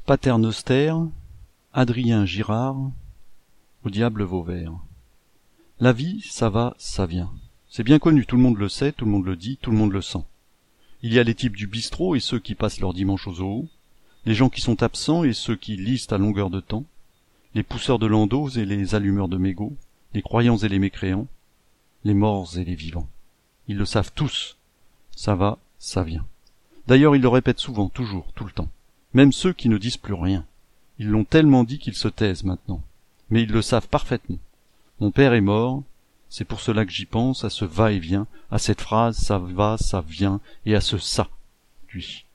Paternoster, Adrien Girard, au diable Vauvert. La vie, ça va, ça vient. C'est bien connu, tout le monde le sait, tout le monde le dit, tout le monde le sent. Il y a les types du bistrot et ceux qui passent leur dimanche au zoo, les gens qui sont absents et ceux qui lisent à longueur de temps, les pousseurs de landauses et les allumeurs de mégots, les croyants et les mécréants, les morts et les vivants. Ils le savent tous. Ça va, ça vient. D'ailleurs, ils le répètent souvent, toujours, tout le temps. Même ceux qui ne disent plus rien. Ils l'ont tellement dit qu'ils se taisent maintenant. Mais ils le savent parfaitement. Mon père est mort, c'est pour cela que j'y pense, à ce va-et-vient, à cette phrase ça va, ça vient, et à ce ça, lui.